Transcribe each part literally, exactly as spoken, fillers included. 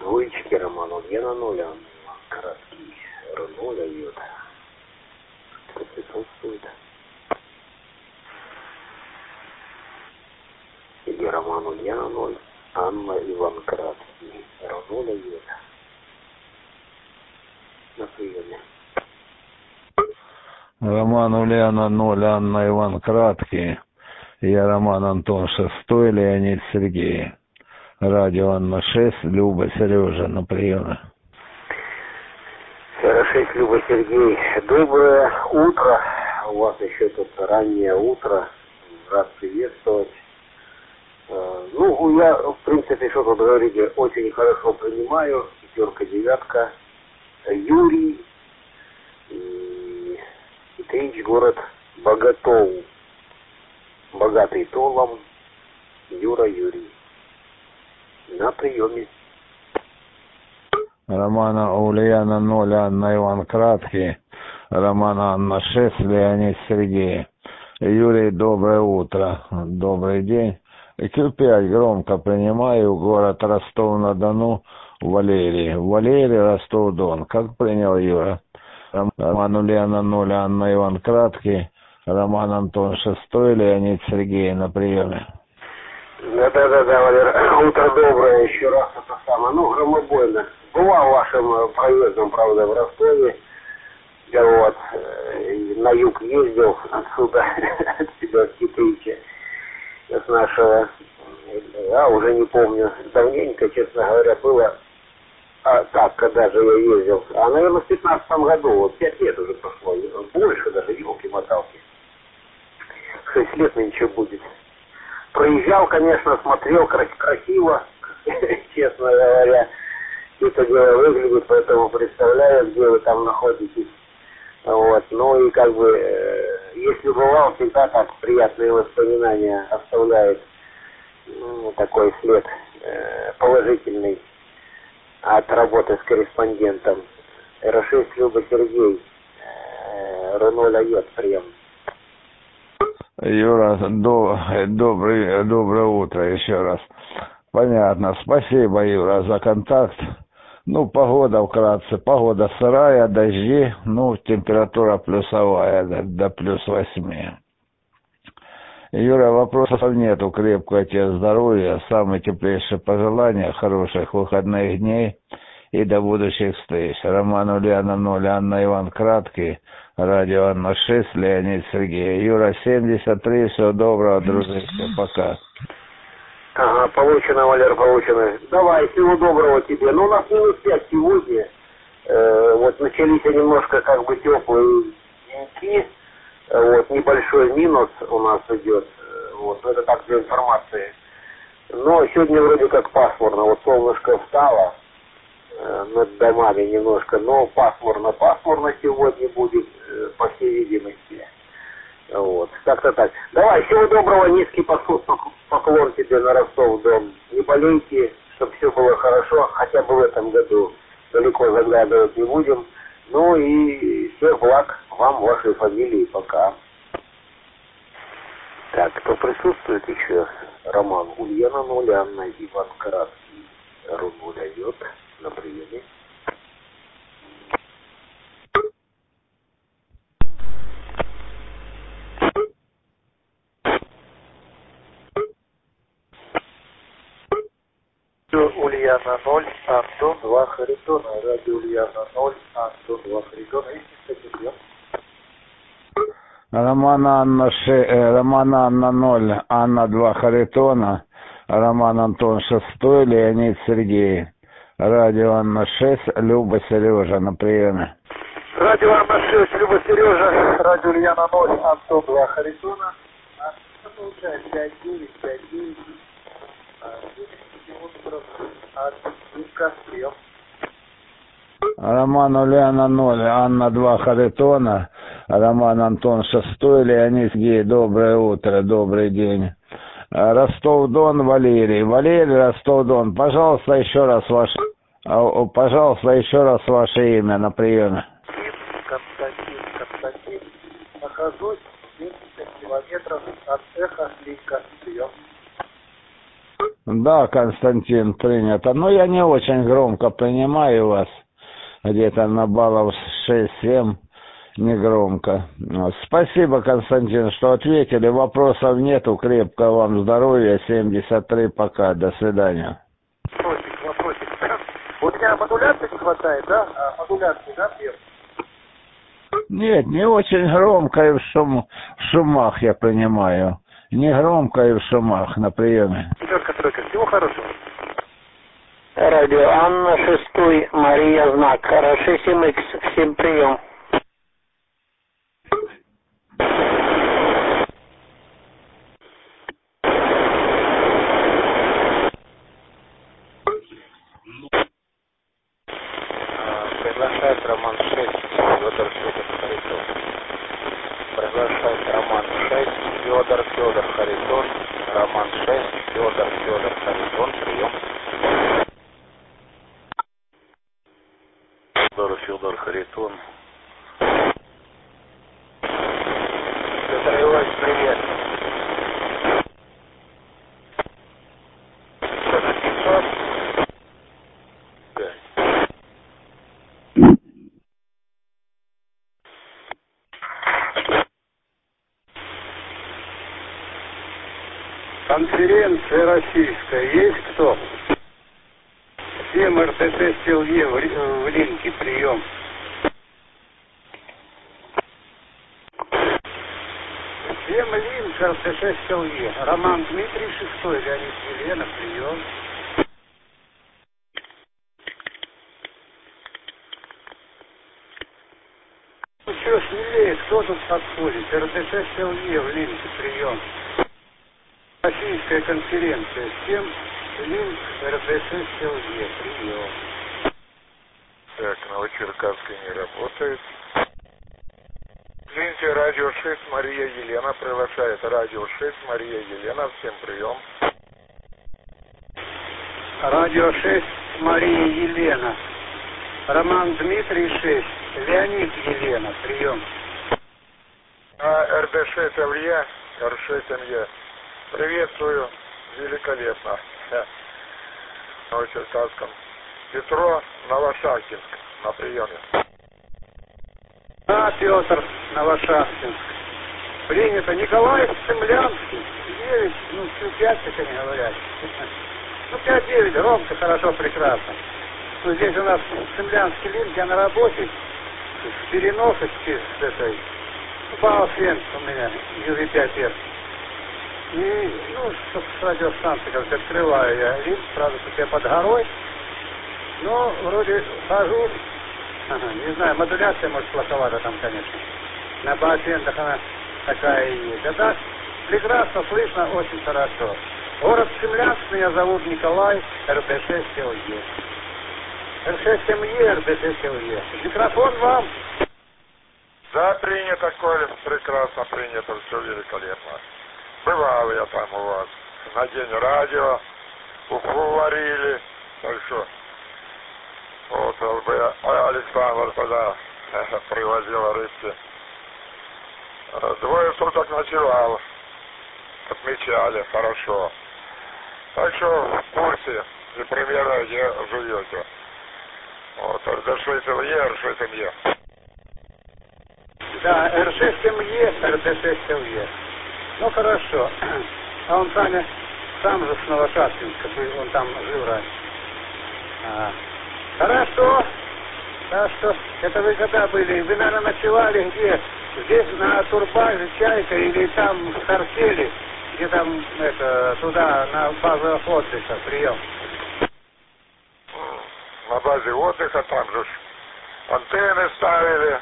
Двоечки Роману Гена нуля. Краткий Руно дает. Кто присутствует? Или Роману Гена ноль. Анна Иван Краткий. Руно дает. На приеме. Роман Ульяна ноль, Анна Иван Краткий. Я Роман Антон Шестой, Леонид Сергей. Радио Анна шесть, Люба Сережа на приеме. шесть, Люба Сергей. Доброе утро. У вас еще тут раннее утро. Рад приветствовать. Ну, я, в принципе, что тут говорить, очень хорошо принимаю. Пятерка, девятка. Юрий. И, и Трич, город Боготол. Богатый толом. Юра Юрий. На приеме. Романа Ульяна ноль, Анна Иван Краткий. Романа Анна шесть, Леонид Сергей. Юрий, доброе утро. Добрый день. Q пять громко принимаю. Город Ростов-на-Дону. Валерий. Валерий, Ростов-Дон. Как принял Юра? Роман Ульяна ноль, Анна Иван Краткий. Роман Антон Шестой, Леонид Сергей на приеме. Да-да-да, Валер. Утро доброе. Еще раз это самое. Ну, громобойно. Бывал вашим проездом, правда, в Ростове. Я вот на юг ездил отсюда, от себя в Киприче, с нашего, а уже не помню, давненько, честно говоря, было. А так, когда же я ездил? А, наверное, в пятнадцатом году, вот пять лет уже прошло, больше даже, елки-моталки. Шесть лет нынче будет. Проезжал, конечно, смотрел красиво, честно говоря. Это дело выглядит, поэтому представляю, где вы там находитесь. Вот. Ну и как бы, э, если бывал, всегда так приятные воспоминания оставляет ну, такой след э, положительный от работы с корреспондентом. эр шесть, Люба Сергей. Э, Рено Лайот, прием. Юра, до, добрый, доброе утро еще раз. Понятно. Спасибо, Юра, за контакт. Ну, погода вкратце. Погода сырая, дожди. Ну, температура плюсовая, до, до плюс восьми. Юра, вопросов нету. Крепкого тебе здоровья. Самые теплейшие пожелания. Хороших выходных дней. И до будущих встреч. Роман Ульяна ноль, Анна Иван Краткий. Радио Анна шесть, Леонид Сергей. Юра семьдесят три. Всего доброго, дружище. Пока. Ага, получено, Валер, получено. Давай, всего доброго тебе. Ну, у нас минус пять сегодня. Э, вот начались немножко как бы теплые деньки. Вот, небольшой минус у нас идет. Вот, это так для информации. Но сегодня вроде как пасмурно. Вот солнышко встало э, над домами немножко. Но пасмурно-пасмурно сегодня будет, э, по всей видимости. Вот, как-то так. Давай, всего доброго, низкий поклон тебе на Ростов-Дон. Не болейте, чтобы все было хорошо, хотя бы в этом году. Далеко заглядывать не будем. Ну и всех благ вам, вашей фамилии, пока. Так, кто присутствует еще? Роман Ульяна ноль, Анна Иван Краткий. Руну дает на приеме. Ульяна ноль, Антон два Харитона. Радио Ульяна ноль, Антон два Харитона. Роман Анна, ше, Роман Анна ноль, Анна два Харитона. Роман Антон Шестой, Леонид Сергей. Радио Анна шесть, Люба Сережа на приеме. Радио Анна шесть, Люба Сережа. Радио Ульяна ноль, Антон два Харитона. А что получается? пять девять, пять девять. Роман Ульяна ноль, Анна два Харитона. Роман Антон Шестой, Леонид Сергей. Доброе утро, добрый день. Ростов-Дон, Валерий. Валерий, Ростов-Дон. Пожалуйста, еще раз ваше... Пожалуйста, еще раз ваше имя на приеме. Константин, Константин. Нахожусь семьдесят километров от Эхо-Линка. Прием. Да, Константин, принято. Но я не очень громко принимаю вас. Где-то на баллов шесть-семь негромко. Вот. Спасибо, Константин, что ответили. Вопросов нету. Крепкого вам здоровья. семьдесят три пока. До свидания. Вопросик, вопросик. У меня модуляции не хватает, да? А, модуляции, да, Пьер? Нет, не очень громко и в, шум, в шумах я принимаю. Не громко и в шумах на приеме. Пятерка, тройка. Всего хорошего. Радио Анна, шестой, Мария, знак. шесть семь икс, всем прием. Приглашает Роман шесть, Федор Федор Харитон. Приглашает Роман шесть, Федор Федор Харитон. Роман шесть, Федор Федор Харитон. Прием. Федор Федор Харитон. Федор Иванович, привет. Конференция российская. Есть кто? Всем эр тэ тэ Силве в, в линке прием. Всем линк эр тэ тэ Силве. Роман Дмитрий, шестой, Леонид Елена, прием. Ну что, смелее, кто тут подходит? эр тэ тэ Силве в линке прием. Российская конференция. Всем линк эр тэ тэ Силве. Прием. Так, Новочеркасский не работает. Извините, радио шесть, Мария Елена приглашает. Радио шесть, Мария Елена, всем прием. Радио шесть, Мария Елена. Роман Дмитрий шесть, Леонид Елена, прием. А эр дэ шесть эм е, эр шесть эм е. Приветствую, великолепно. В Новочеркасском. Петро, Новошахтинск, на приеме. А, Петр, Новошахтинск. Принято. Николай Цемлянский, девять, ну, пять, как они говорят. Ну, пять-девять, ровно, хорошо, прекрасно. Ну, здесь у нас Цемлянский линк, я на работе, с переносочки, с этой, ну, Бауфен у меня, ю ви пять эс. И, ну, с радиостанции как-то открываю я линк, правда, тут я под горой. Но вроде хожу, ага, не знаю, модуляция, может, плоховата там, конечно. На баасендах она такая и есть. А так, прекрасно слышно, очень хорошо. Город Цемлянск, меня зовут Николай, эр дэ шесть Силве. эр шесть эм е, эр дэ шесть Силве. Микрофон вам. Да, принято, Коля, прекрасно принято, все великолепно. Бывал я там у вас на день радио, уху варили, так что вот Александр тогда привозил рыбки. Двое суток ночевал, отмечали, хорошо. Так что в курсе и примерно где живете. Вот, эр дэ шесть эм е, эр шесть эм е. Да, эр шесть эм е, эр дэ шесть Силве. Ну хорошо. А он Саня сам же с Новошахтинска, он там жил раньше. А. Хорошо. Так что, это вы когда были? Вы, наверное, ночевали где? Здесь на турбазе Чайка или там в Харселе, где там, это, туда, на базу отдыха, прием. На базе отдыха там же антенны ставили.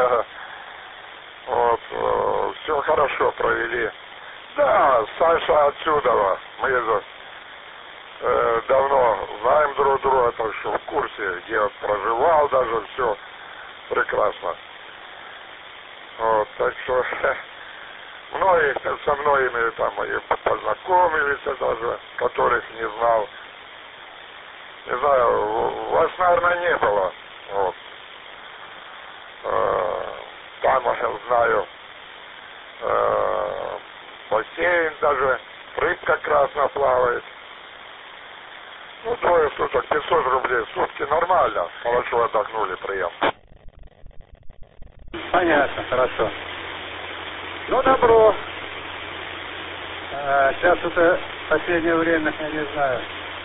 Вот, все хорошо провели. Да, Саша отсюда, мы э, давно знаем друг друга, так что в курсе, где он проживал даже, все прекрасно. Вот, так что многие со многими там и познакомились даже, которых не знал. Не знаю, вас, наверное, не было. Вот. Э, там я знаю, э, бассейн даже, рыбка красная плавает. Ну, двое суток, пятьсот рублей в сутки, нормально. Хорошо отдохнули, прием. Понятно, хорошо. Ну, добро. А, сейчас это в последнее время, я не знаю.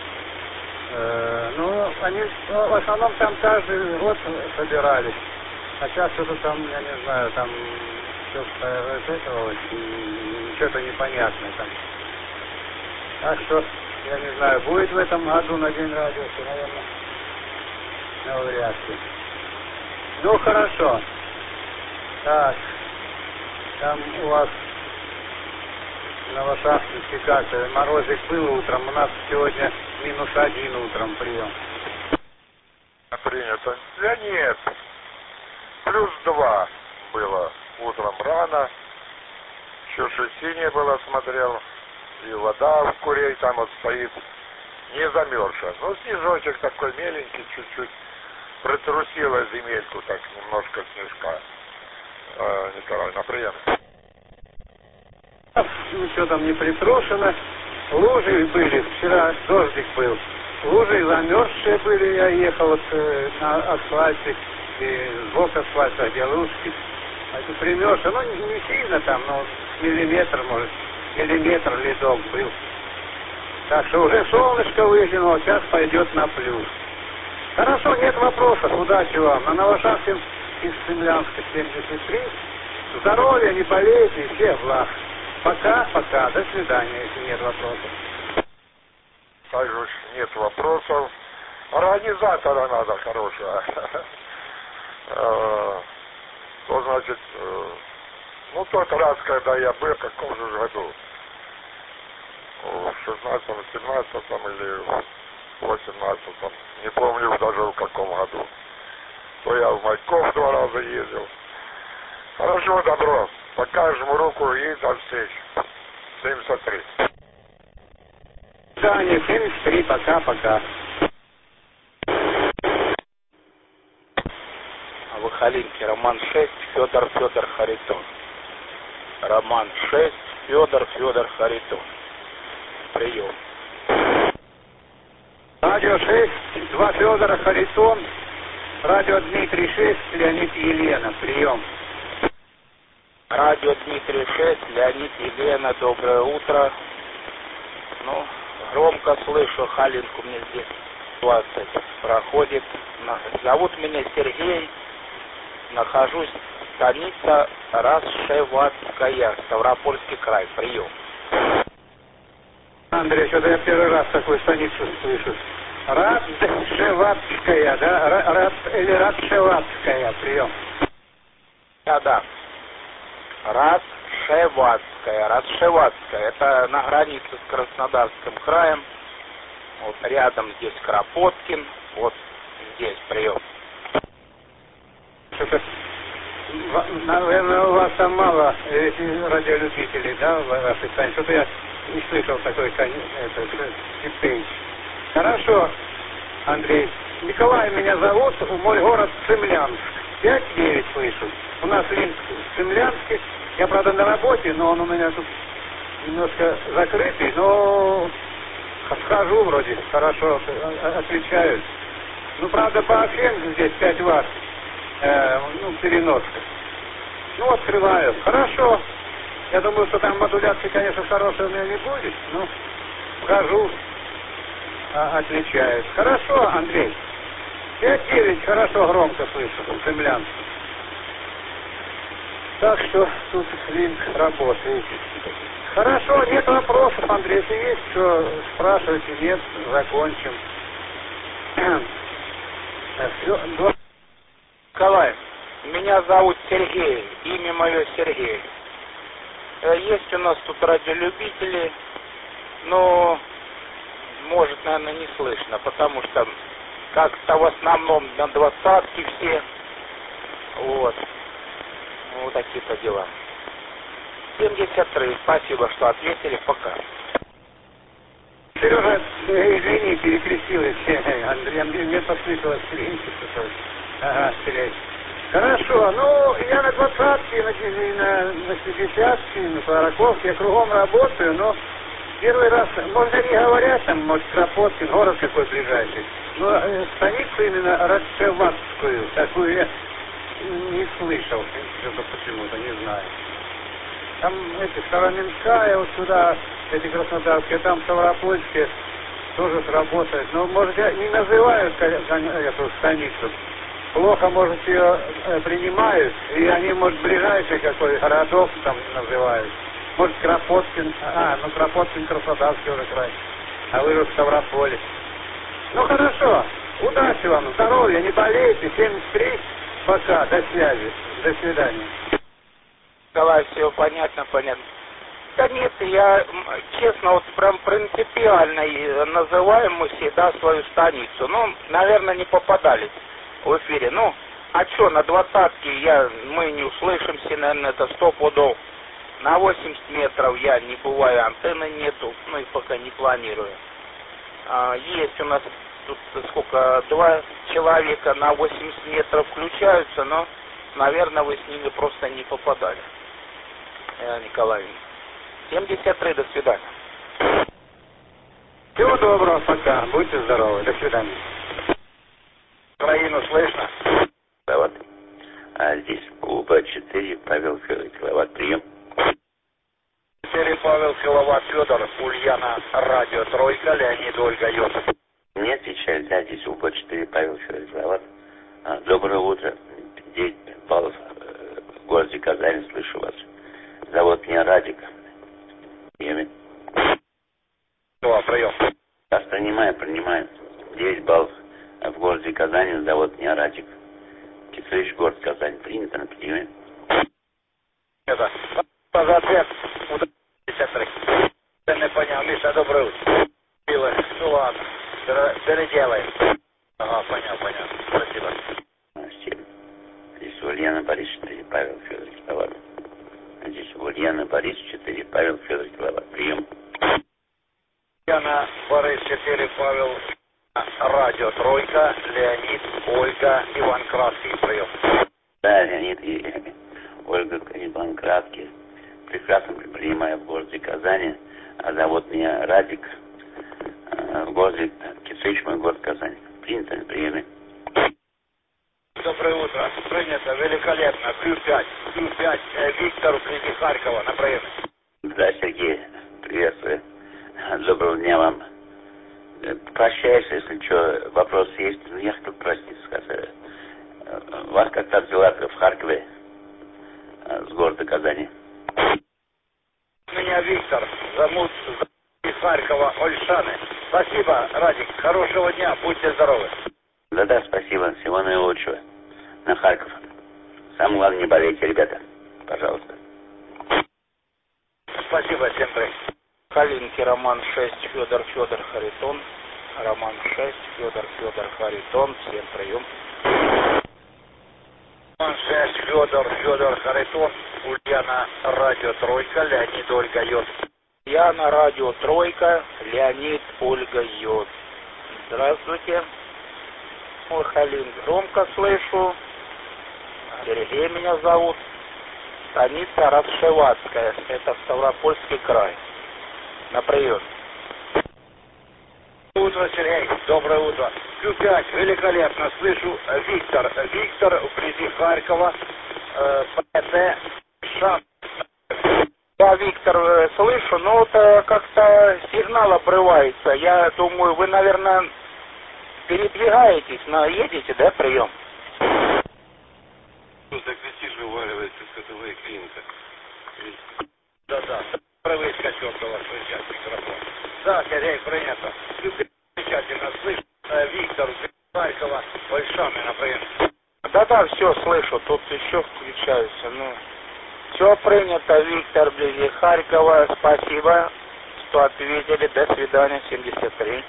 Э, ну, они ну, в основном там каждый год собирались. А сейчас что-то там, я не знаю, там что-то из этого что-то непонятное там. Так что, я не знаю, будет в этом году на День радио, наверное, навряд ли. Ну, хорошо. Так, там у вас в Новошахтинске как-то морозик был утром, у нас сегодня минус один утром прием. Принято. Да нет. Плюс два было утром рано. Еще шести не было, смотрел. И вода в курей там вот стоит. Не замерзшая. Ну, снежочек такой меленький, чуть-чуть. Протрусила земельку так, немножко снежка. Э, Николай, на прием. Ничего там не притрушено. Лужи были, вчера дождик был. Лужи замерзшие были, я ехал вот, э, на асфальте, и сбок асфальта, где лужки. А это примерзшие, ну не, не сильно там, но миллиметр, может, миллиметр ледок был. Так что уже солнышко выглянуло, сейчас пойдет на плюс. Хорошо, нет вопросов, удачи вам. На Новошахтинск из Цимлянска семьдесят три. Здоровья, не болейте, и всех благ. Пока, пока, до свидания, если нет вопросов. Также нет вопросов. Организатора надо хорошего. То значит, ну тот раз, когда я был, в каком же году? В шестнадцатом, семнадцатом или восемнадцатом. Не помню даже в каком году. То я в Майков два раза ездил. Хорошо, добро. Пока жму руку и до встречи. семьдесят три. Да, не семьдесят три, пока-пока. А в Халинке Роман шесть, Федор Федор Харитон. Роман шесть, Федор Федор Харитон. Прием. Радио шесть, два Федора Харитон. Радио Дмитрий шесть, Леонид Елена. Прием. Радио Дмитрий шесть, Леонид Елена, доброе утро. Ну, громко слышу, Халинку мне здесь двадцать проходит. Зовут меня Сергей. Нахожусь в станице Расшеватская, Ставропольский край. Прием. Андрей, что-то я первый раз такую станицу слышу. Радшеватская, да? Рад, или Радшеватская, прием. Да, да. Радшеватская, Радшеватская. Это на границе с Краснодарским краем. Вот рядом здесь Кропоткин. Вот здесь прием. Что-то, наверное, у вас там мало радиолюбителей, да, в вашей стране? Что-то я не слышал такой степень. Хорошо, Андрей. Николай меня зовут, мой город Цимлянск. пять девять слышу. У нас линк в Цимлянске. Я, правда, на работе, но он у меня тут немножко закрытый, но схожу вроде, хорошо, отвечаю. Ну, правда, по офензу здесь пять ватт, э, ну, переноска. Ну, открываю. Хорошо. Я думаю, что там модуляции, конечно, хорошей у меня не будет, но вхожу, а, отличаюсь. Хорошо, Андрей. пять девять, хорошо, громко слышу, в Цимлянске. Так что тут линк работает. Хорошо, нет вопросов, Андрей. Если есть что, спрашивайте, нет, закончим. Все, до... Николай, меня зовут Сергей, имя мое Сергей. Есть у нас тут радиолюбители, но, может, наверное, не слышно, потому что как-то в основном на двадцатке все. Вот. Вот такие-то дела. семьдесят три. Спасибо, что ответили. Пока. Сережа, извини, перекрестилась. Андрей, мне послышалось Сергей. Ага, Сергей. Хорошо, ну, я на двадцатке, на, на, на шестидесятке, на сороковке, я кругом работаю, но Первый раз, может, они говорят, там, может, Кропоткин, город какой ближайший, но э, станицу именно Радшеватскую, такую я не слышал, что-то почему-то, не знаю. Там эти Староминская, вот сюда, эти краснодарские, там Ставропольские тоже сработают. Но, может, не называют эту станицу. Плохо, может, ее принимают, и они, может, ближайший какой городок там называют. Может, Кропоткин, а, ну, Кропоткин, Краснодарский уже край, а вы же в Ставрополе. Ну, хорошо, удачи вам, здоровья, не болейте, семьдесят три, пока, до связи, до свидания. Николай, все понятно, понятно. Да нет, я, честно, вот прям принципиально называем мы всегда свою станицу. Ну, наверное, не попадались в эфире. Ну, а что, на двадцатке я, мы не услышимся, наверное, это сто пудов. На восемьдесят метров я не бываю, антенны нету, ну и пока не планирую. А, есть у нас тут сколько, два человека на восемьдесят метров включаются, но, наверное, вы с ними просто не попадали. Николай. семьдесят три, до свидания. Всего доброго, пока. Будьте здоровы. До свидания. Украину слышно? Да вот. А здесь УБ четыре, Павел Федор, киловатт, прием. четыре, Павел Филоват, Федор, Ульяна, радио Тройка, Леонид, Ольга, Йосиф. Не отвечает, да, здесь УБ четыре, Павел Федор, киловатт. А, доброе утро. девять баллов в городе Казань, слышу вас. Зовут меня Радик. Прием. Что, прием? Да, принимаю, принимаю. девять баллов в городе Казани, зовут меня Радик. Кислыч, город Казань. Принято на приеме. Это, за ответ. пятьдесят три. Ты не понял, Миша, доброе утро. Пилы. Ну ладно, переделаем. Ага, понял, понял. Спасибо. Здесь Ульяна Борис четыре, Павел Федор, киловатт. Здесь Ульяна Борис четыре, Павел Федор, киловатт. Прием. Ульяна Борис четыре, Павел, радио Тройка, Леонид, Ольга, Иван Краткий, прием. Да, Леонид и Ольга, Иван Краткий. Прекрасно принимаю в городе Казани. А зовут меня Радик. В городе Кислыч, мой город Казань. Принято на приеме. Доброе утро. Принято. Великолепно. Q пять. Q пять. Виктор, вблизи Харькова. На приеме. Да, Сергей. Приветствую. Доброго дня вам. Прощаюсь, если что, вопрос есть. Ну, я хотел простить, сказать. Вас как-то обзывают в Харькове, с города Казани. Меня Виктор. Зовут из Харькова Ольшаны. Спасибо, Радик. Хорошего дня. Будьте здоровы. Да-да, спасибо. Всего наилучшего. На Харьков. Самое главное, не болейте, ребята. Пожалуйста. Спасибо, всем привет. Калинки, Роман шесть, Федор, Федор, Харитон. Роман шесть, Федор, Федор, Харитон. Всем прием. Роман шесть, Федор, Федор, Харитон. Ульяна, радио Тройка, Леонид, Ольга, Йод. Ульяна, радио Тройка, Леонид, Ольга, Йод. Здравствуйте. Ой, Халин, громко слышу. Сергей меня зовут. Станица Радшеватская. Это Ставропольский край. На прием. Доброе утро, Сергей. Доброе утро. Q пять. Великолепно. Слышу. Виктор. Виктор, вблизи Харькова. Э, ПТ. Шап. Да, Виктор, слышу, но вот как-то сигнал обрывается. Я думаю, вы, наверное, передвигаетесь, но едете, да, прием? Ну, так летишь, вываливается световая клиника. Да-да, правый скачок у вас приезжает микрофон. Да, Сергей, принято. Замечательно, слышу. Виктор, Харькова, Ольшаны, например. Да-да, все, слышу, тут еще включаются, ну... Все принято, Виктор, вблизи Харькова. Спасибо, что ответили. До свидания, семьдесят три.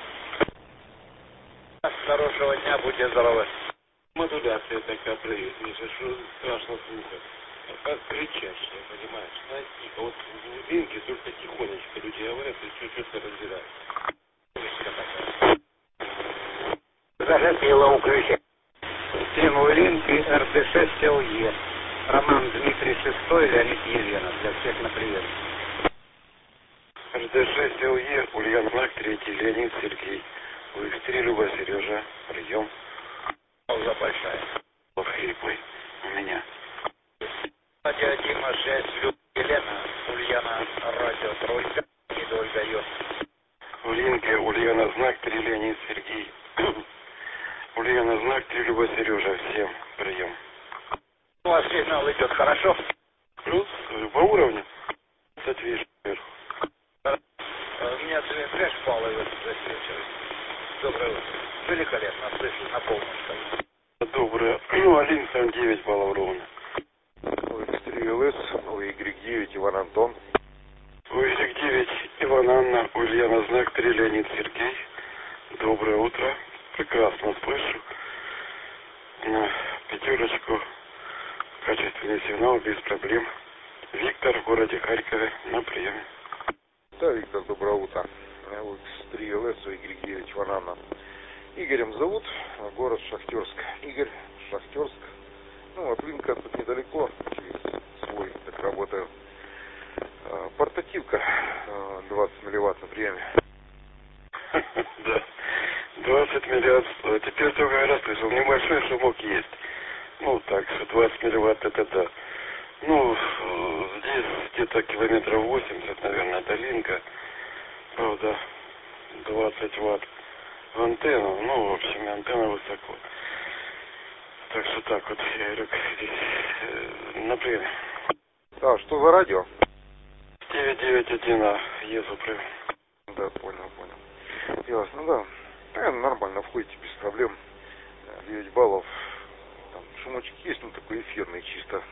Хорошего дня, будьте здоровы. Модуляция такая проявит, Миша, что страшно слухать. Как кричащая, понимаешь? Знаете, вот в глубинке только тихонечко люди говорят и чуть-чуть разбирают. Загасила укрытие. Тема Улинки, эр дэ шесть эл е. Роман Дмитрий шестой, Леонид Елена. Для всех на привет. эр Д шесть Л Е, Ульяна знак третий, Леонид Сергей. У Х три Люба Сережа, прием. Пауза большая. Хриплый у меня. Радио Дима шесть, Люба Елена, Ульяна, радио тройка, и Ольга Ё. Ульянка, Ульяна знак три, Леонид Сергей. Ульяна знак три, Люба Сережа, всем прием. У вас сигнал идет хорошо? Плюс по уровню. Кстати, вижу вверху. У меня флеш пал и засвечивает. Доброе утро. Великолепно, слышу, на полную. Доброе. Ну, один семь девять баллов ровно. У Х три Л С, у Y девять Иван Антон. У Y девять Иван Анна, Ульяна знак три, Леонид Сергей. Доброе утро. Прекрасно слышу. На пятерочку. Качественный сигнал, без проблем. Виктор в городе Харькове на приеме. Да, Виктор, доброе утро. У Х три Л С, у Y девять Иван Анна. Игорем зовут, город Шахтерск. Игорь, Шахтерск. Ну, от Линка тут недалеко, через свой, так работаю. Портативка двадцать милливатт на приеме. Да, двадцать миллиамп. Теперь только раз слышал, небольшой шумок есть. Ну, так, двадцать милливатт это да. Ну, здесь где-то километров восемьдесят, наверное, до Линка. Правда, двадцать ватт в антенну. Ну, в общем, антенна высоко. Так что так вот, я говорю, здесь, э, например. А, что за радио? девять девять один А, езу прям. Да, понял, понял. Ясно, да. Да, нормально, входите без проблем. девять баллов. Там шумочек есть, ну такой эфирный чисто.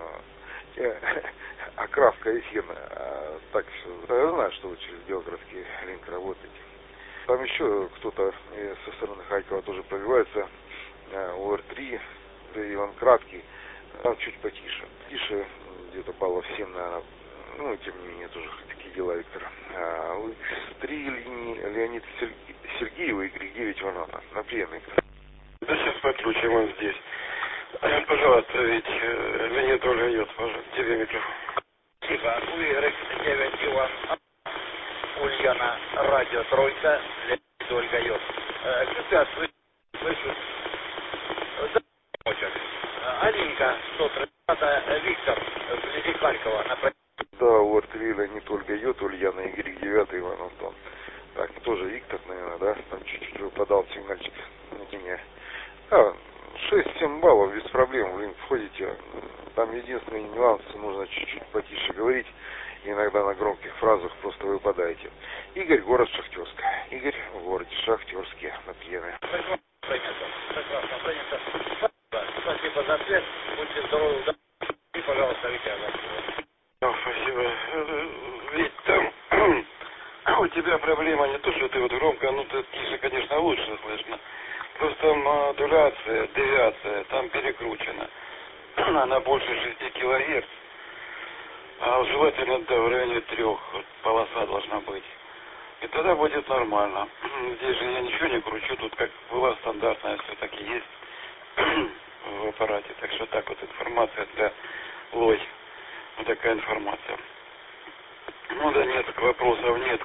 Окраска эфирная. А так все. Я знаю, что вы через Белгородский линк работаете. Там еще кто-то со стороны Харькова тоже пробивается. У Р три, да, Иван Краткий. Там чуть потише. Тише, где-то баллов семь, наверное. Ну, тем не менее, тоже такие дела, Виктор. А, у Х три Леонид Сергей, у Y девять Иван Анна. На прием, Виктор. Да сейчас подключим он здесь. Пожалуйста, ведь Леонид Ольга Йот, пожалуйста, тебе микрофон. Спасибо. У Y девять Иван Анна, Ульяна, радио тройка, Леонид Ольга Йот. Сейчас слышу. Да, очень. Алинка, сто тридцать, Виктор, вблизи Харькова, на Да, у Р три Леонид Ольга Йот, Ульяна Y девять Иван Антон. Так, тоже Виктор, наверное, да? Там чуть-чуть выпадал сигнальчик. Не. А, шесть-семь баллов без проблем. Вы входите. Там единственный нюанс, нужно чуть-чуть потише говорить. Иногда на громких фразах просто выпадаете. Игорь, город Шахтерск. Игорь в городе Шахтерске на приеме. Прекрасно, принято. Спасибо за ответ. Будьте здоровы. И, пожалуйста, Витя. Ну, спасибо. Ведь там у тебя проблема не то, что ты вот громко, ну ты тише, конечно, лучше слышно. Просто модуляция, девиация там перекручена. Она больше шести килогерц. А желательно да, в районе трех полоса должна быть. И тогда будет нормально. Здесь же я ничего не кручу, тут как была стандартная, все таки есть в аппарате. Так что так вот информация для лой. Вот такая информация. Ну да нет, вопросов нет.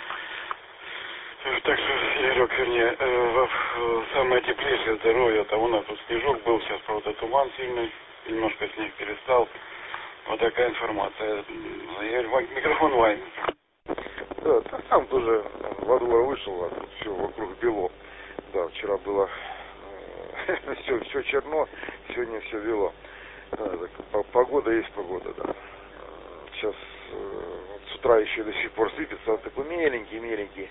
Так что, Игорек, вернее, э, в самое теплейшее здоровье, там у нас тут снежок был, сейчас, правда, туман сильный, немножко снег перестал. Вот такая информация. Я говорю, микрофон лайн. Да, там тоже во двор вышел, а тут все вокруг бело. Да, вчера было э, все, все черно, сегодня все бело. Да, так, погода есть погода, да. Сейчас э, с утра еще до сих пор сыпется, он такой меленький-меленький.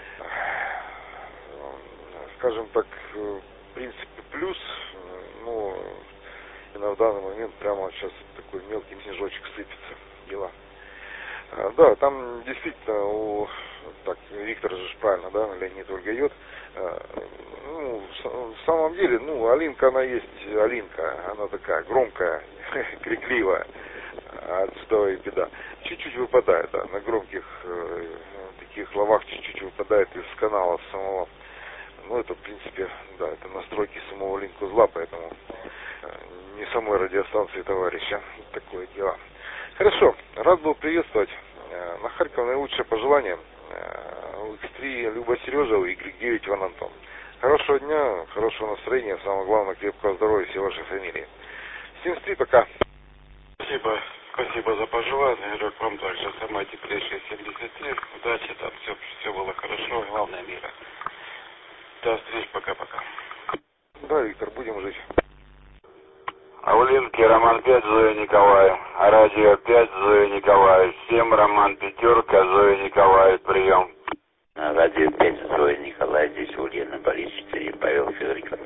Скажем так, в принципе, плюс, ну, и на данный момент прямо сейчас такой мелкий снежочек сыпется, дела. А, да, там действительно, у, так, Виктор же правильно, да, Леонид Ольга Йот, а, ну, в самом деле, ну, Алинка, она есть Алинка, она такая громкая, крикливая, отсюда и беда. Чуть-чуть выпадает, да, на громких э, таких словах чуть-чуть выпадает из канала самого. Ну, это, в принципе, да, это настройки самого линк-узла, поэтому э, не самой радиостанции товарища. Такое дело. Хорошо, рад был приветствовать. На Харьков наилучшее пожелание. икс три Люба Сережева и девять Иван Антон. Хорошего дня, хорошего настроения, самое главное, крепкого здоровья всей вашей фамилии. семьдесят три, пока. Спасибо, спасибо за пожелание. Игорь, вам также самое теплейшее семьдесят три. Удачи, там все, все было хорошо, главное мира. До встречи, пока-пока. Да, Виктор, будем жить. Аулинский Роман пять, Зоя Николаев. Радио пять, Зоя Николаев. семь, Роман пятерка, Зоя Николаев, прием. Радио пять, Зоя Николаев, здесь Ульяна Борис четыре, Павел Федориков.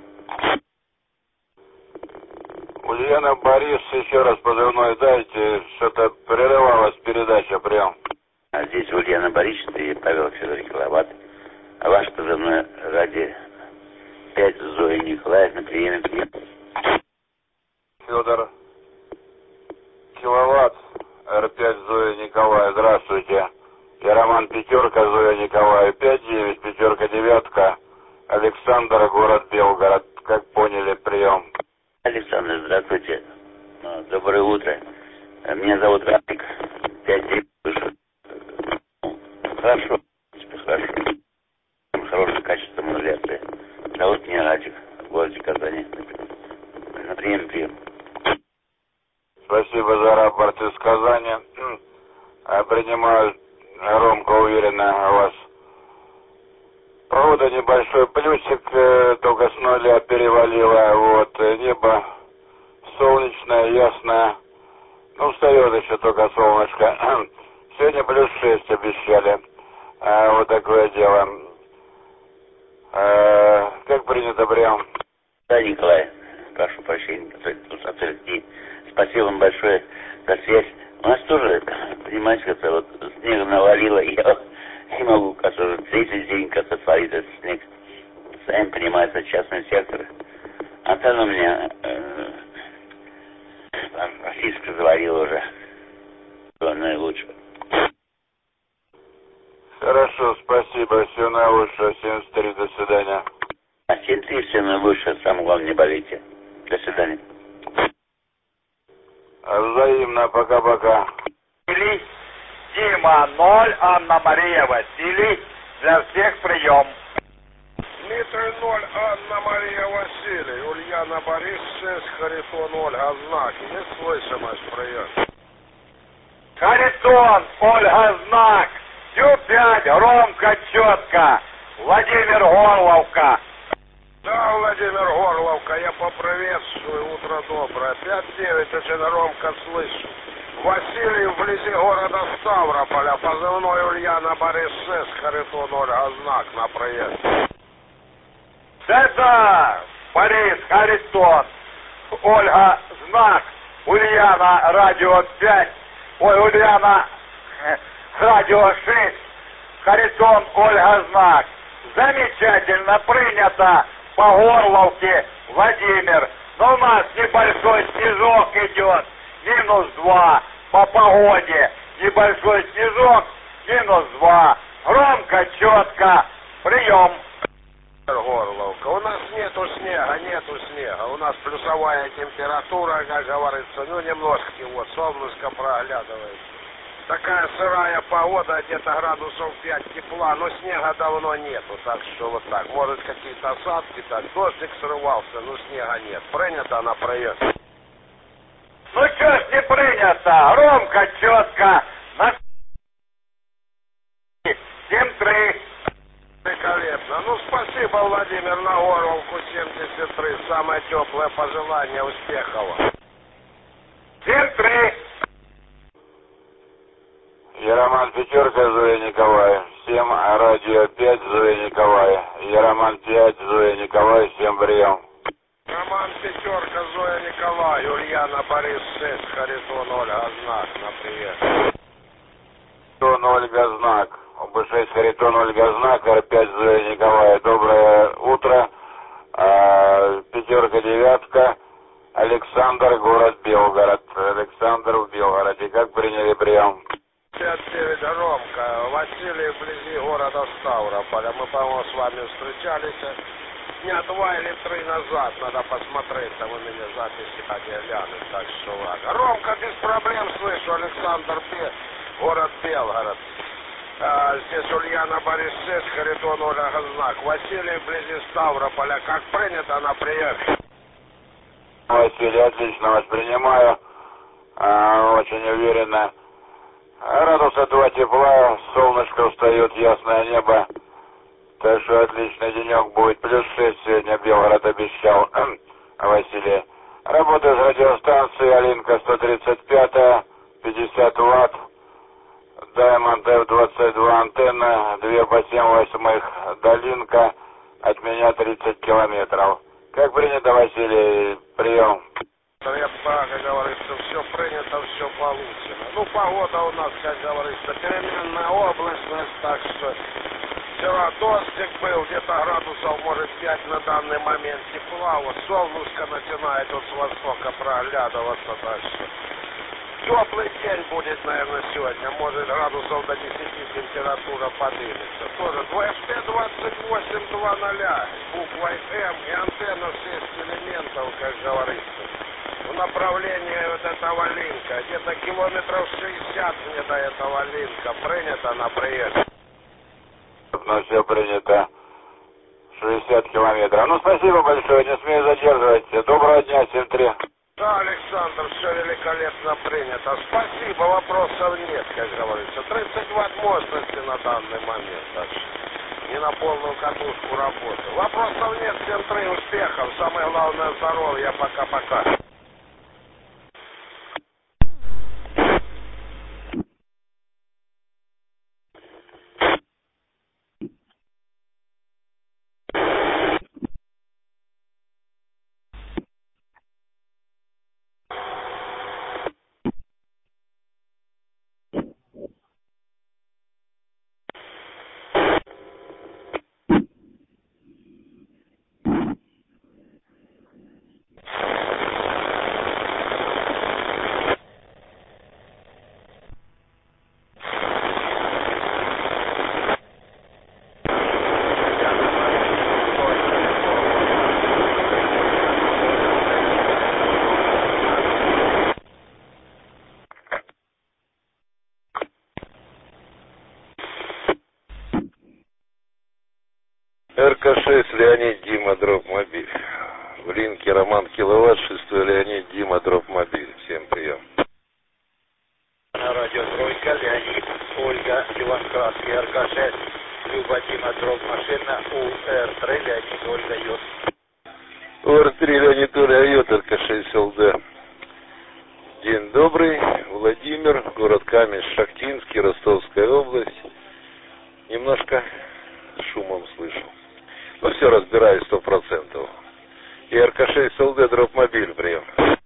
Ульяна Борис, еще раз позывной дайте, что-то прерывалась передача, прием. А здесь Ульяна Борис четыре, Павел Федориков, Лават. А ваш позывной радио пять, Зоя Николаев, на приеме, прием. Федор Киловатт, эр пять, Зоя Николаев, здравствуйте. Я Роман пятерка, Зоя Николаев, пять девять, пятерка девятка, Александр, город Белгород. Как поняли, прием. Александр, здравствуйте. Доброе утро. Меня зовут Рафик. пять девять. Хорошо. Хорошо. Хорошее качество модуляции. Зовут меня Радик. В городе Казани. На прием, прием. Спасибо за рапорт из Казани. Принимаю громко, уверенно у вас. Погода небольшой плюсик, только с нуля перевалило. Вот, небо солнечное, ясное. Ну, встает еще только солнышко. Сегодня плюс шесть обещали. А, вот такое дело. А, как принято, прям? Да, Николай, прошу прощения. Спасибо вам большое за связь. У нас тоже, понимаете, как-то вот снег навалило, и я не могу, как-то третий день как-то творит этот снег. Сами понимаете, частный сектор. А там у меня э, Российская заварила уже. Всего наилучшего. Хорошо, спасибо. Всего наилучшего. семьдесят три, до свидания. А семьдесят три, всего наилучшего. Самое главное, не болейте. До свидания. Взаимно, пока-пока. Василий, Дима ноль, Анна Мария Василий, для всех прием. Дмитрий ноль, Анна Мария Василий, Ульяна Борис шесть, Харитон Ольга Знак. Не слышимость, прием. Харитон, Ольга Знак, Ю пять, громко, четко, Владимир Горловка. Да, Владимир Горловка, я поприветствую, утро доброе. пять девять, очень громко слышу. Василий вблизи города Ставрополя, позывной Ульяна Борис шесть, Харитон Ольга Знак, на проезд. Да-да, Борис, Харитон, Ольга Знак, Ульяна Радио пять, ой, Ульяна Радио шесть, Харитон Ольга Знак. Замечательно принято. По Горловке, Владимир. Но у нас небольшой снежок идет, минус два. По погоде небольшой снежок, минус два. Громко, четко, прием. Горловка, у нас нету снега, нету снега. У нас плюсовая температура, как говорится, ну немножко вот солнышко проглядывает. Такая сырая погода, где-то градусов пять тепла, но снега давно нету, так что вот так. Может какие-то осадки, так, дождик срывался, но снега нет. Принято на проезд. Ну что ж не принято, громко, четко, на семь три. Великолепно. Ну спасибо, Владимир, на Горловку семьдесят три. Самое теплое пожелание, успехов. семь три. Я Роман пятерка, Зоя Николаев. семь, радио пять, Зоя Николаев. Я Роман пять, Зоя Николаев, всем прием. Роман пятерка, Зоя Николаев, Ульяна Борис шесть, Харитон Ольга Знак, на привет. Харитон Ольга Знак. Оба шесть, Харитон Ольга Знак, эр пять, Зоя Николаев. Доброе утро. А, пятерка, девятка. Александр, город Белгород. Александр в Белгороде. Как приняли прием? пять девять, громко. Василий вблизи города Ставрополя. Мы, по-моему, с вами встречались дня два или три назад. Надо посмотреть, там у меня записи глянуть. Так что ладно. Громко, без проблем слышу. Александр П. Город Белгород. А, здесь Ульяна Борис шесть, Харитон Ольга знак. Василий вблизи Ставрополя. Как принято на прием? Василий, отлично воспринимаю. А, очень уверенно. Градуса два тепла, солнышко встает, ясное небо. Так что отличный денек будет. Плюс шесть сегодня Белгород обещал. Василий. Работаю с радиостанцией Алинка сто тридцать пять, пятьдесят ватт. Diamond эф двадцать два антенна, два по семь восьмых. Долинка. От меня тридцать километров. Как принято, Василий, прием. Трепа, как говорится, все принято, все получено. Ну, погода у нас, как говорится, переменная облачность, так что вчера дождик был, где-то градусов, может, пять на данный момент тепла, вот солнышко начинает вот с востока проглядываться, так что теплый день будет, наверное, сегодня, может, градусов до десяти температура поднимется. Тоже два эф тэ двадцать восемь два ноль, буквой М и антенна шесть элементов, как говорится. В направлении вот этого линка, где-то километров шестьдесят мне до этого линка, принято на приезд. Ну, все принято. шестьдесят километров. Ну, спасибо большое, не смею задерживать. Доброго дня, семь три. Да, Александр, все великолепно принято. Спасибо, вопросов нет, как говорится. тридцать ватт мощности на данный момент, так что не на полную катушку работы. Вопросов нет, всем три, успехов. Самое главное здоровье, пока-пока. эр ка шесть Леонид Дима Дроп Мобиль. В линке Роман Киловатт, шестой Леонид Дима Дроп Мобиль. Всем прием. На радио Тройка, Леонид, Ольга, Иван Краски, эр ка шесть, Люба Дима Дроп Машина, у эр три, Леонид, Ольга, Йод. у эр три Леонид, Ольга, Йод, эр ка шесть эл дэ. День добрый, Владимир, город Каменск-Шахтинский, Ростовская область. Немножко шумом слышу. Ну все, разбираюсь сто процентов. И эр ка шесть эл дэ Дроп Мобиль, прием.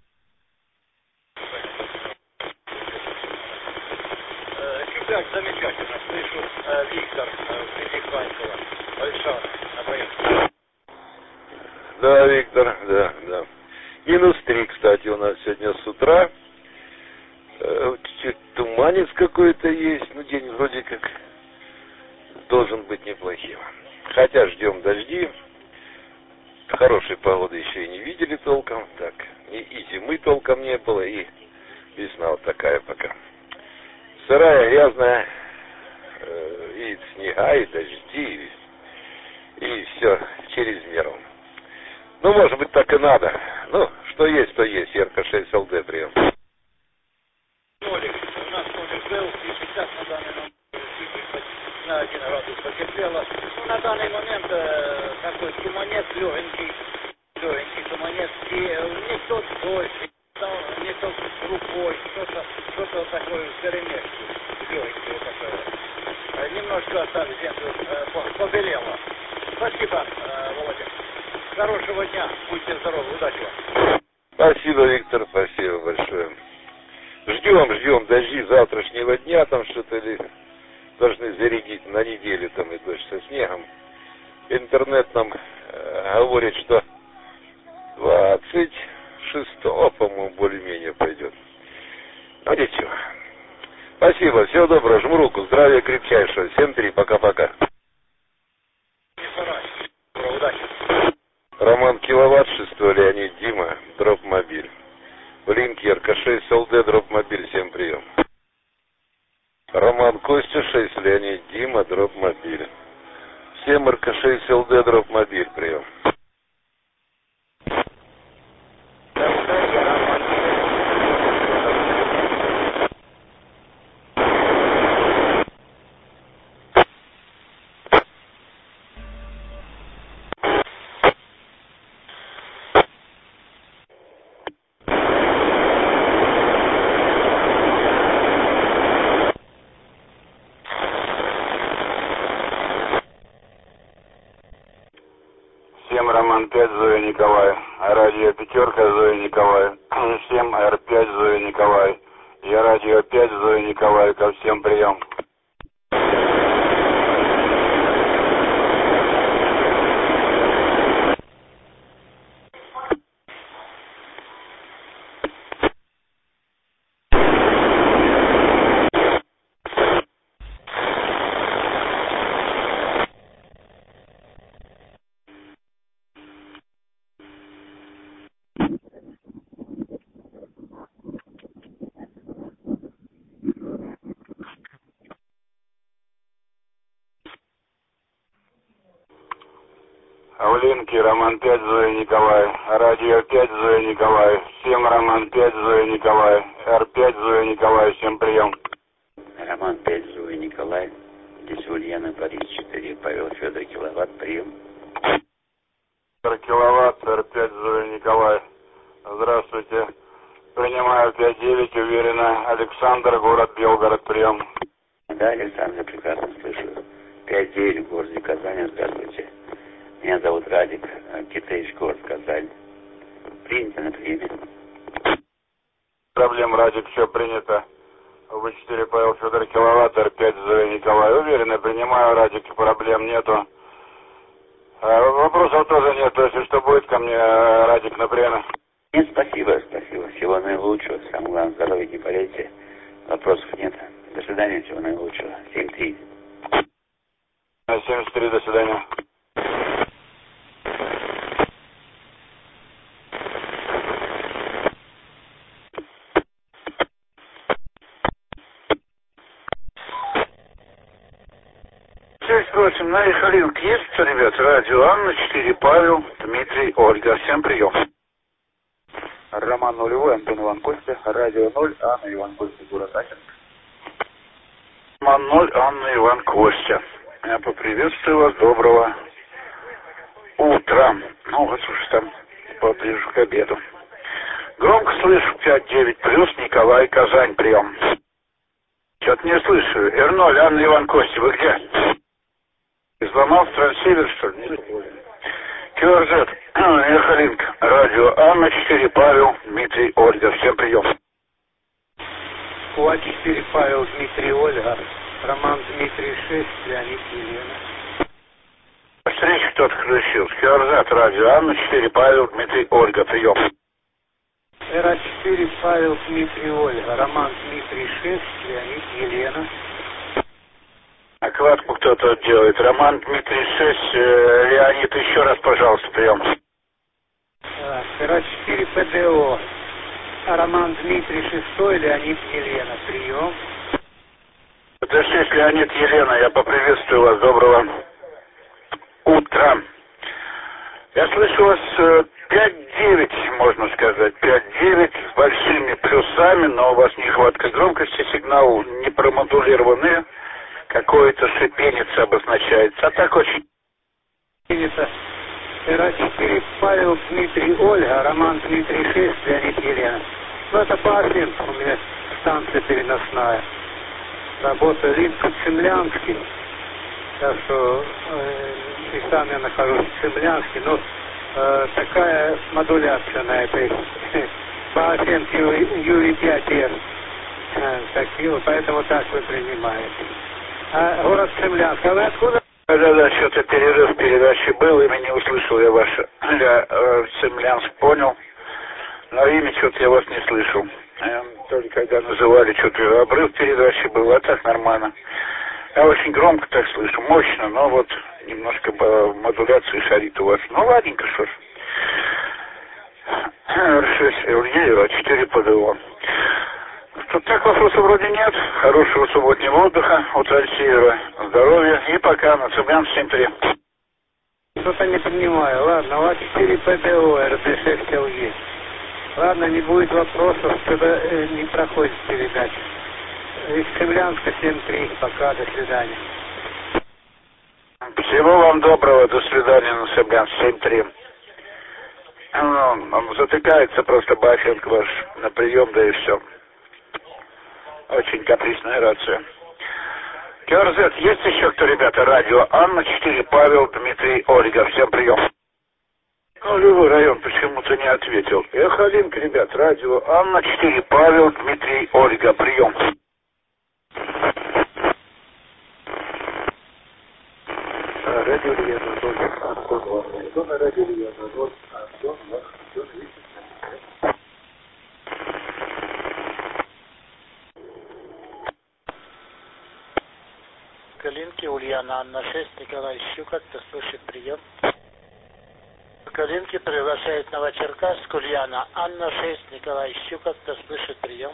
Чудак, замечательно, слышу, Виктор, вблизи Харькова, Большар, на проезд. Да, Виктор, да, да. Минус три, кстати, у нас сегодня с утра. Чуть-чуть туманец какой-то есть, ну день вроде как должен быть неплохим. Хотя ждем дожди. Хорошей погоды еще и не видели толком. Так, и, и зимы толком не было, и весна вот такая пока. Сырая, грязная, э, и снега, и дожди, и, и все через меру. Ну, может быть, так и надо. Ну, что есть, то есть. эр ка шесть эл дэ, прием. Нолик, у нас номер был, и сейчас на данный момент на один градус потеплело. Ну, на данный момент э, такой туманец легенький, легенький туманец, и э, не тот дождь, не тот рукой, что-то, что-то вот такое в перемешку, легенький вот такое. Э, немножко так землю э, побелело. Спасибо, э, Володя. Хорошего дня, будьте здоровы, удачи вам. Спасибо, Виктор, спасибо большое. Ждем, ждем дожди завтрашнего дня, там что-то ли должны зарядить на неделю, там и дождь со снегом. Интернет нам э, говорит, что двадцать шестого, по-моему, более-менее пойдет. Ну ничего. Спасибо, всего доброго, жму руку, здравия крепчайшего. семь три, пока-пока. Удачи. Роман Киловатт, шестой Леонид Дима, Дроп Мобиль. В линке эр ка шесть эл дэ Дроп Мобиль, всем прием. Роман Костя, шесть Леонид Дима, дроп мобиль. семь эр ка шесть эл дэ, дроп мобиль, прием. семь Роман пять Зоя Николай, радио пятерка Зоя Николай, семь эр пять Зоя Николай, я радио пять Зоя Николай, ко всем прием. В линке Роман пять Зоя Николай, радио пять Зоя Николай, семь Роман пять Зоя Николай, эр пять Зоя Николай, всем прием. Роман пять Зоя Николай, здесь Ульяна Борис четыре, Павел Федор Киловатт, прием. Киловатт, эр пять Зоя Николай, здравствуйте, принимаю пять девять, уверенно, Александр, город Белгород, прием. Да, Александр, прекрасно слышу. пять девять в городе Казань, здравствуйте. Меня зовут Радик, Китайский город Казань. Принято на приеме. Проблем, Радик, все принято. вэ четыре Павел Федор Киловатт, эр пять Зоя Николай. Уверенно принимаю, Радик, проблем нету. А, вопросов тоже нету, если что будет ко мне, Радик, на приеме. Нет, спасибо, спасибо. Всего наилучшего. Самое главное, здоровья, не болейте. Вопросов нет. До свидания, всего наилучшего. семь три. семьдесят три, до свидания. шесть восемь, на Ихалинг есть, ребят, радио Анна, четыре Павел, Дмитрий, Ольга, всем прием. Роман нулевой, Антон Иван Костя, радио ноль, Анна Иван Костя, город Ахен. Роман ноль, Анна Иван Костя. Я поприветствую вас, доброго утра. Ну, вот уж там поближе к обеду. Громко слышу, пять девять плюс, Николай, Казань, прием. Что-то не слышу. эр ноль, Анна Иван Костя, вы где? Изломался трансивер, что ли? ку эр зет, Эхолинк, радио Анна, четыре Павел, Дмитрий, Ольга, всем прием. ку а четыре Павел, Дмитрий, Ольга, Роман Дмитрий шесть, Леонид, Елена. Встречу кто-то включил. ку эр зет, радио Анна, четыре Павел, Дмитрий, Ольга, прием. эр а четыре Павел, Дмитрий, Ольга, Роман Дмитрий шесть, Леонид, Елена. Окладку кто-то делает. Роман Дмитрий шесть, э, Леонид, еще раз, пожалуйста, прием. эр а четыре пэ дэ о, Роман Дмитрий шесть, Леонид, Елена, прием. пэ дэ шесть, Леонид, Елена, я поприветствую вас, доброго утра. Я слышу вас э, пять девять, можно сказать, пять девять с большими плюсами, но у вас нехватка громкости, сигнал не промодулированный. Какое-то шипение обозначается. А так очень... эр а четыре Павел, Дмитрий, Ольга, Роман Дмитрий шесть, Леонид, Елена. Ну это по Орленку, у меня станция переносная. Работаю Римско-Цемлянский. Так что э, и сам я нахожусь в Цемлянске, но э, такая модуляция на этой по оценке ю ви пять эр. Э, такие, поэтому так вы принимаете. А город Цемлянск, а вы откуда? Да-да, что-то перерыв в передаче был, имя не услышал я ваше. Я э, Цемлянск понял, но имя что-то я вас не слышал. Э, только когда называли, что-то обрыв передачи был, а так нормально. Я очень громко так слышу, мощно, но вот немножко по модуляции шарит у вас. Ну ладненько, что ж. эр шесть эл е, четыре пэ дэ о. Тут так вопросов вроде нет. Хорошего субботнего отдыха, удачи, здоровья и пока на Цыган семь три. Что-то не понимаю. Ладно, у вас четыре ПДО, эр дэ шесть эл е. Ладно, не будет вопросов, когда э, не проходит передача. Из Цемлянска семь три. Пока, до свидания. Всего вам доброго, до свидания на Цыган семь три. Ну, затыкается просто бафинг ваш на прием, да и все. Очень капризная рация. КРЗ, есть еще кто, ребята? Радио Анна четыре, Павел, Дмитрий, Ольга. Всем прием. Ну, любой район почему-то не ответил. Эх, Алинка, ребят, радио Анна четыре, Павел, Дмитрий, Ольга. Прием. Радио Ильяна ноль, Антон Вахаритон, радио Ильяна ноль, Антон Вахаритон, Калинки, Ульяна, Анна шесть, Николай Щука, кто слышит, прием. Калинки приглашает Новочеркасск, Ульяна, Анна шесть, Николай Щука, кто слышит, прием.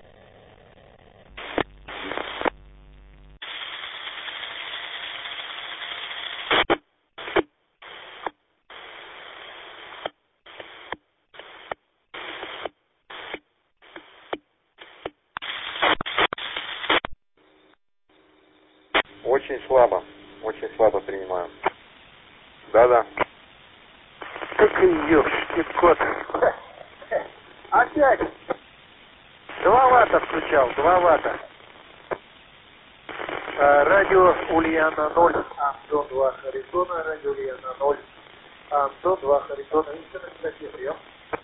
Очень слабо, очень слабо принимаю. Да-да. Так и ёшкин кот. Опять. Два ватта включал, два ватта. А, радио Ульяна ноль, Антон два Харитона, радио Ульяна ноль, Антон два Харитона, интернет, прием.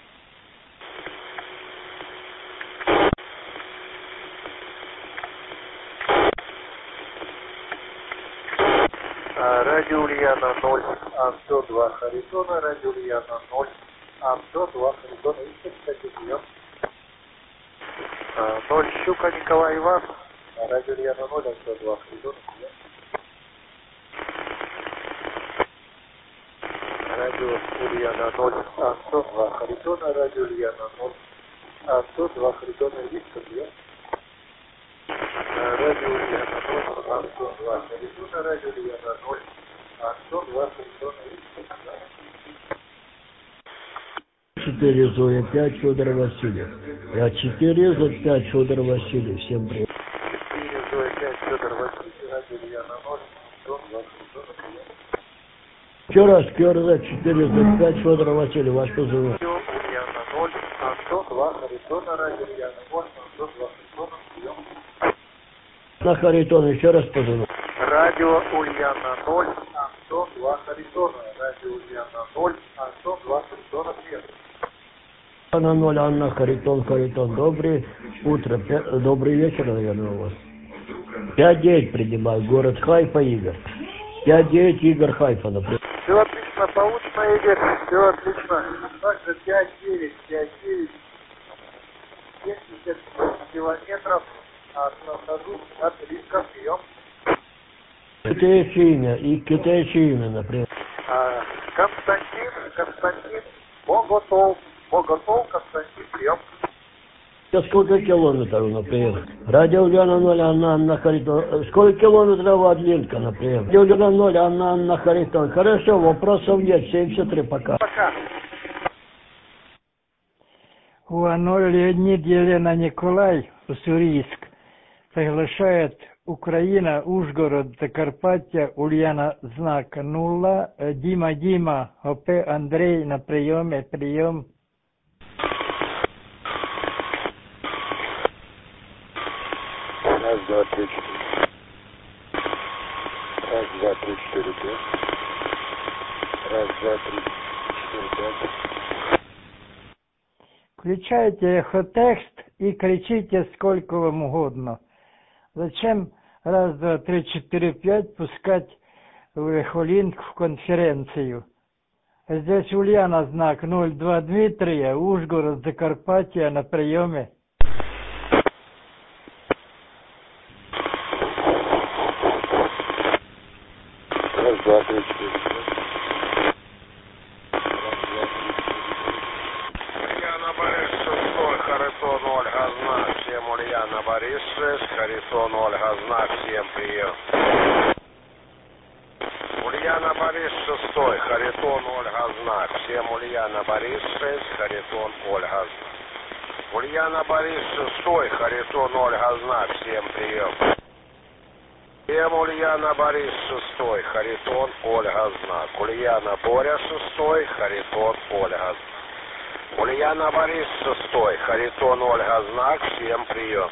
Радио Ульяна ноль, Антон два Харитона, радио Ульяна ноль, Антон два Харитона, кстати, прием. ноль Щука Николай Иван, радио Ульяна ноль, Антон два Харитона, прием. Радио Ульяна ноль, Антон два Харитона, радио Ульяна ноль, Антон два Харитона, прием. Радио Ульяна ноль, Антон два Харитона, радио Ульяна ноль, Антон два Харитона, четыре Зоя пять Федор Васильев. Я четыре за пять Федор Васильев. Всем привет. четыре Зоя пять Федор Васильев, радио Ульяна ноль, Антон два Харитона, прием. Еще раз, КРЗ четыре за пять Федор Васильев. Ваш позывной. Радио Ульяна ноль, Антон два Харитона, радио Ульяна ноль, Антон два Харитона, прием. На Харитон, еще раз позывной. Радио Ульяна ноль, Антон два Харитона, радио Ульяна ноль, Антон два Харитона, прием. Анна ноль, Анна Харитон, Харитон. Доброе утро, пя... добрый вечер, наверное, у вас. пять девять принимаю, город Хайфа, Игорь. пять девять, Игорь, Хайфа, например. Все отлично, получено, Игорь, все отлично. Также пять девять, пять девять, семьдесят километров от нахожусь от риска, прием. Китающее имя, и китающее имя, например. А, Константин, Константин, Боготол, Боготол, Константин, прием. Сколько километров, например? Радио Ульяна ноль, Анна, Анна Харитон. Сколько километров от Линка, например? Радио Ульяна ноль, Анна, Анна Харитон. Хорошо, вопросов нет, семьдесят три, пока. Пока. УАН Леонид Елена Николай, Уссурийск, приглашает Украина, Ужгород, Закарпаття, Ульяна знак нула, Дима Дима, ОП Андрей на приеме, прием. Раз, два, три, четыре. Раз, два, три, четыре, пять. Раз, два, три, четыре, пять. Включайте эхотекст и кричите сколько вам угодно. Зачем раз, два, три, четыре, пять пускать в эхолинк в конференцию? Здесь Ульяна знак ноль два Дмитрия, Ужгород, Закарпаття на приеме. Раз, два, три, четыре, пять. Я на Борис шестой, Харитон, Ольга, знак, всем Ульяна. Харитон, Ольга, знак, всем прием. Ульяна Борис шестой, Харитон, Ольга, знак. Всем Ульяна Борис шесть, Харитон, Ольга, знак. Ульяна Борис шестой, Харитон, Ольга, знак. Всем прием. Всем Ульяна Борис шестой, Харитон, Ольга, знак. Ульяна Боря шестой, Харитон, Ольга, знак. Ульяна Борис шестой, Харитон, Ольга, знак. Всем прием.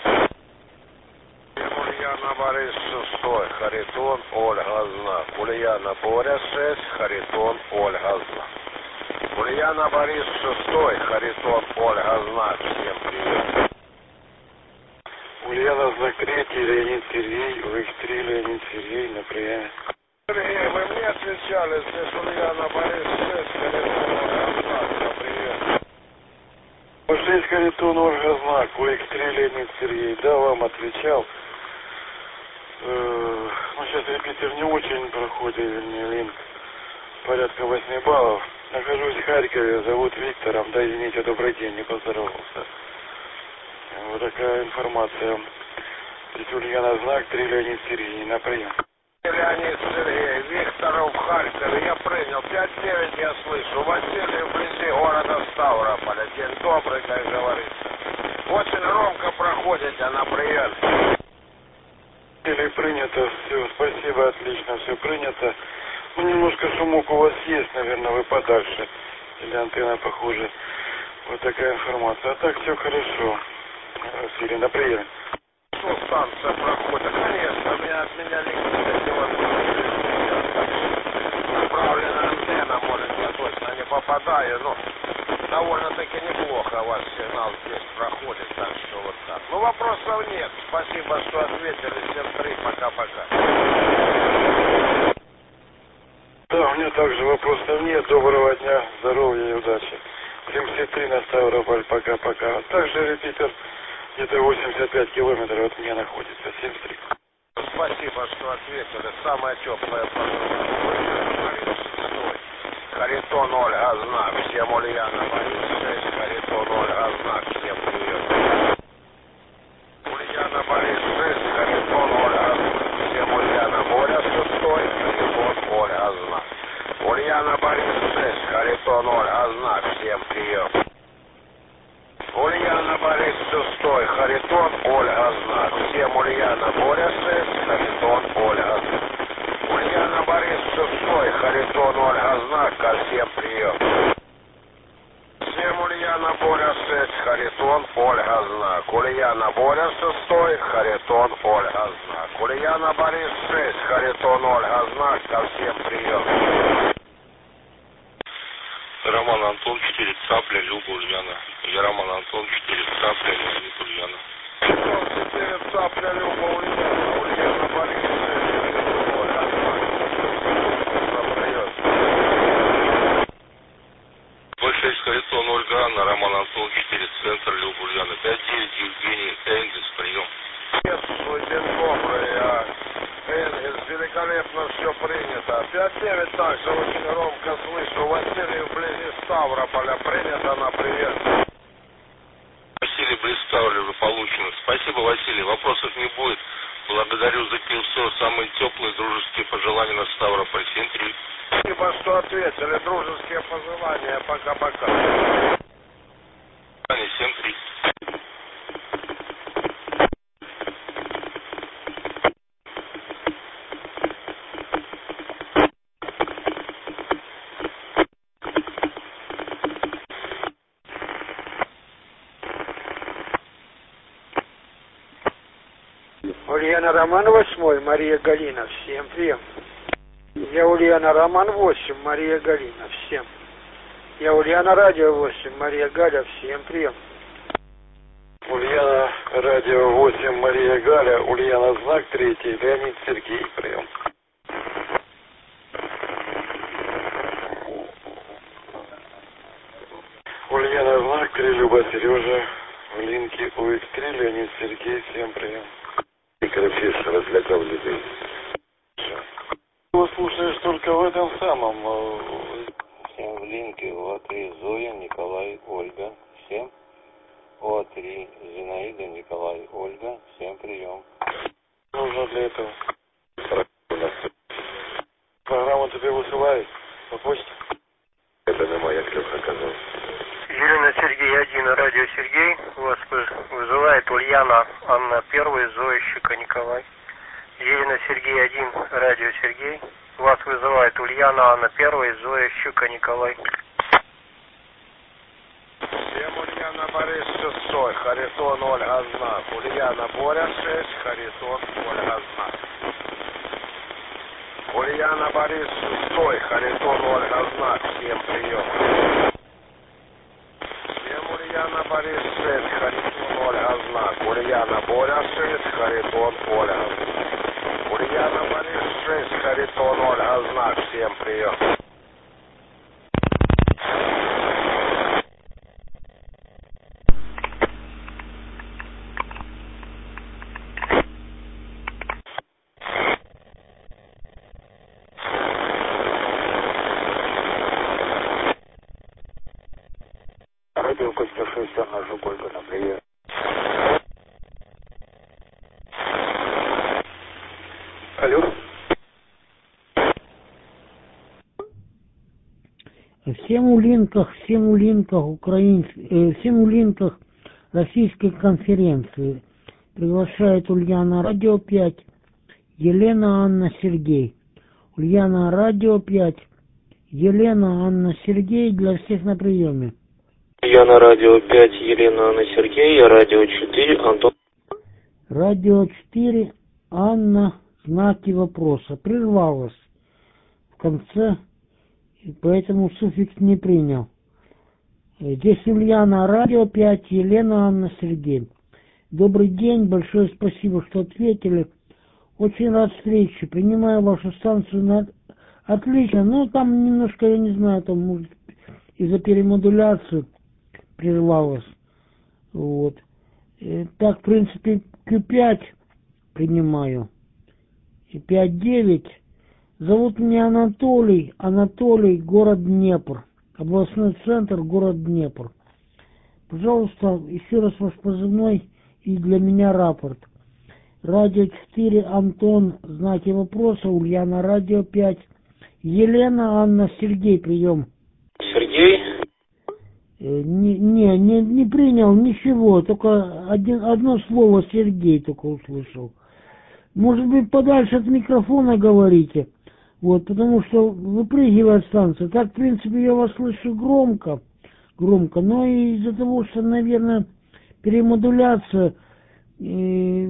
Ульяна Борис шестой, Харитон, Ольга, знак. Ульяна Боря шесть, Харитон, Ольга, знак. Ульяна Борис шестой, Харитон, Ольга, знак. Всем прием. Ульяна знак третий, Леонид Сергей, у икс три Леонид Сергей на приеме. Сергей, вы мне отвечали, здесь Ульяна Борис шесть, Харитон, Ольга, знак. На прием. шесть Харитон, Ольга, знак, у икс три Леонид Сергей. Да, вам отвечал. Ну, сейчас репетитор не очень проходит, вернее, линк. Порядка восьми баллов. Нахожусь в Харькове, зовут Виктором. Да, извините, добрый день, не поздоровался. Вот такая информация. Здесь Ульяна знак, три Леонид Сергей, на прием. Леонид Сергей, Викторов в Харькове, я принял. пять девять я слышу. Василий вблизи города Ставрополя. День добрый, как говорится. Очень громко проходите на прием. Или принято, все, спасибо, отлично, все принято. Ну, немножко шумок у вас есть, наверное, вы подальше. Или антенна похуже. Вот такая информация. А так все хорошо. Василий, на прием. Что станция проходит? Конечно, меня, от меня линии невозможно. Направленная антенна, может, я точно не попадаю, но довольно-таки неплохо у вас сигнал здесь проходит, так что вот так. Ну, вопросов нет. Спасибо, что ответили. Всем три. Пока-пока. Да, у меня также вопросов нет. Доброго дня, здоровья и удачи. семьдесят три на Ставрополь, пока-пока. Также репетитор где-то восемьдесят пять километров от меня находится. семьдесят три. Спасибо, что ответили. Самая теплая погода. Харитон, Ольга, знак. Всем Ульяна Борис шесть, Харитон, Ольга, знак. Всем привет. Ульяна Борис шесть, Харитон, Ольга, знак. Всем Ульяна Боря шестой, Харитон, Ольга, знак. Ульяна Борис шесть, Харитон, Ольга, знак. Всем прием. Ульяна Борис шестой, Харитон, Ольга, знак. Всем Ульяна Боря шесть, Харитон, Ольга, знак. Ульяна Борис шестой, Харитон, Ольга, знак. Ко всем прием. Всем Ульяна Боря шесть, Харитон, Ольга, знак. Ульяна Боря шестой, Харитон, Ольга, знак. Ульяна Борис шесть, Харитон, Ольга, знак. Ко всем прием. Роман Антон, четыре цапля, Люба, Ульяна. Я Роман Антон, четыре цапля, Леонид, Ульяна. четыре цапля, Люба, Ульяна. Ульяна Борис шесть, Харитон, Ольга, знак. шесть Харитон, Ольга, Анна, Роман Антон, четыре центр, Люба, Ульяна. пять девять Евгений, Энгельс, прием. День добрый, а Энгельс, великолепно все принято. пять девять также очень громко слышу. Василий вблизи Ставрополя, принято на привет. Василий, близ Ставрополя уже получено. Спасибо, Василий, вопросов не будет. Благодарю за певцо. Самые теплые дружеские пожелания на Ставрополь. семь три. Спасибо, что ответили. Дружеские пожелания. Пока-пока. семь три. Ульяна Роман восьмой, Мария Галина, всем прием. Я Ульяна Роман восемь, Мария Галина, всем. Я Ульяна Радио восемь, Мария Галя, всем прием. Ульяна Радио восемь, Мария Галя, Ульяна знак третий, Леонид Сергей, прием. Ульяна знак три, Люба Сережа, в линке у икс три, Леонид Сергей, всем прием. Профессора для людей. Его слушаешь только в этом самом. Всем в линке о три Зоя, Николай, Ольга. Всем о три Зинаида, Николай, Ольга. Всем прием. для этого. Программу тебе высылают по почте? Это на моя клюха оказалась. Елена Сергей один, радио Сергей. Вас вызывает Ульяна, Анна первая, Зоя Щука Николай. Елена Сергей один, радио Сергей. Вас вызывает Ульяна, Анна первая, Зоя Щука Николай. Всем Ульяна Борис шестой, Харитон Ольга Знак. Ульяна Боря шесть, Харитон Ольга Знак. Ульяна Борис шестой, Харитон Ольга Знак. Всем прием. Всем Ульяна Борис шесть, Харитон Ольга Знак. Ульяна Боря шесть, Харитон Ольга. Ульяна Борис шесть, Харитон Ольга Знак. Всем прием. Радио Костя шесть, Анна Жугольгина, привет. Алло. Всем улинках, всем улинках украинских, э, всем улинках Российской конференции приглашает Ульяна Радио пять, Елена Анна Сергей. Ульяна Радио пять, Елена Анна Сергей, для всех на приеме. Ульяна Радио пять, Елена Анна Сергей, я Радио четыре, Антон. Радио четыре, Анна, знаки вопроса. Прервал вас в конце, поэтому суффикс не принял. Здесь Ульяна Радио пять, Елена Анна Сергей. Добрый день, большое спасибо, что ответили. Очень рад встрече. Принимаю вашу станцию на... Отлично. Ну, там немножко, я не знаю, там, может, из-за перемодуляции прервал вас. Вот. И так, в принципе, Q пять принимаю. И пять девять. Зовут меня Анатолий. Анатолий, город Днепр. Областной центр, город Днепр. Пожалуйста, еще раз ваш позывной и для меня рапорт. Радио четыре, Антон, знаки вопроса, Ульяна Радио пять. Елена Анна Сергей, прием. Сергей? Э, не, не, не, не принял ничего, только один, одно слово Сергей только услышал. Может быть, подальше от микрофона говорите, вот, потому что выпрыгивает станция. Так, в принципе, я вас слышу громко, громко, но из-за того, что, наверное, перемодуляция, э,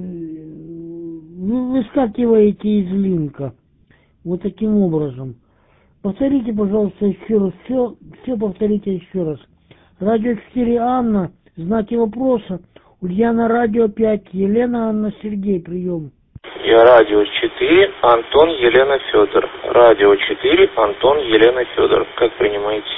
вы выскакиваете из линка. Вот таким образом. Повторите, пожалуйста, еще раз. Все, все повторите еще раз. Радио четыре, Анна, знаки вопроса. Ульяна Радио пять, Елена Анна Сергей, прием. Я Радио четыре, Антон, Елена Федор. Радио четыре, Антон, Елена Федор. Как принимаете?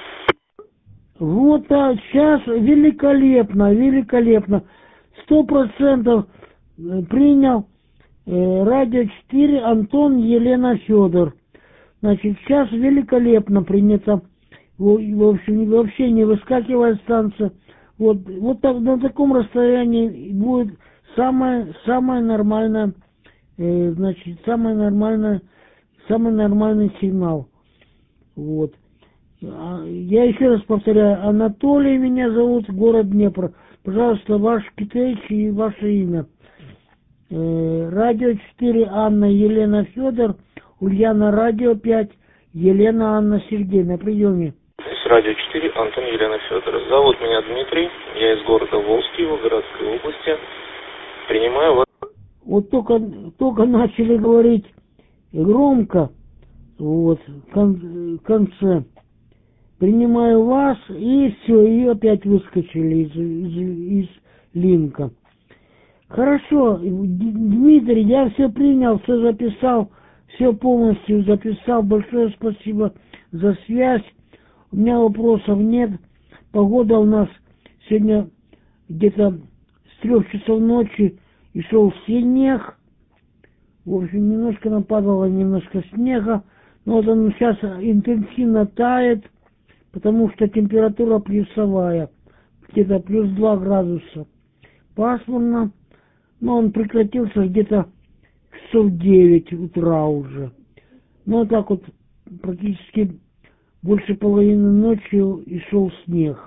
Вот, а сейчас великолепно, великолепно. Сто процентов принял. Э, Радио четыре, Антон, Елена Федор. Значит, сейчас великолепно принято. В общем, вообще не выскакивает станция. Вот, вот так, на таком расстоянии будет самое, самое нормальное, э, значит, самое нормальное, самый нормальный сигнал. Вот. Я еще раз повторяю, Анатолий меня зовут, город Днепр. Пожалуйста, ваш китайч и ваше имя. Э, Радио четыре, Анна, Елена Федор. Ульяна Радио пять, Елена Анна Сергей, на приеме. С Радио четыре, Антон, Елена Федор. Зовут меня Дмитрий, я из города Волжский, Волгоградской области. Принимаю вас. Вот только, только начали говорить громко, вот, в кон, конце. Принимаю вас, и все, и опять выскочили из, из, из линка. Хорошо, Дмитрий, я все принял, все записал. Все полностью записал. Большое спасибо за связь. У меня вопросов нет. Погода у нас сегодня где-то с трех часов ночи и шел снег. В общем, немножко нападало немножко снега. Но вот он сейчас интенсивно тает, потому что температура плюсовая. Где-то плюс два градуса. Пасмурно. Но он прекратился где-то к часов девять утра уже. Ну, вот так вот практически больше половины ночи и шел снег.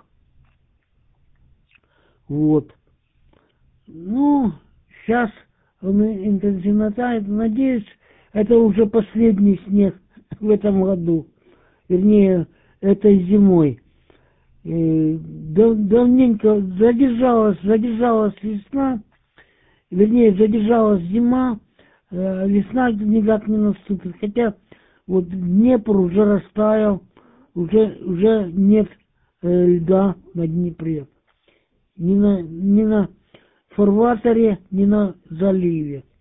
Вот. Ну, сейчас он интенсивно тает. Надеюсь, это уже последний снег в этом году. Вернее, этой зимой. И дав- давненько задержалась, задержалась весна. Вернее, задержалась зима. Э, весна никак не наступит. Хотя вот Днепр уже растаял. Уже, уже нет э, льда на Днепре. Ни на, ни на фарватере, ни на заливе.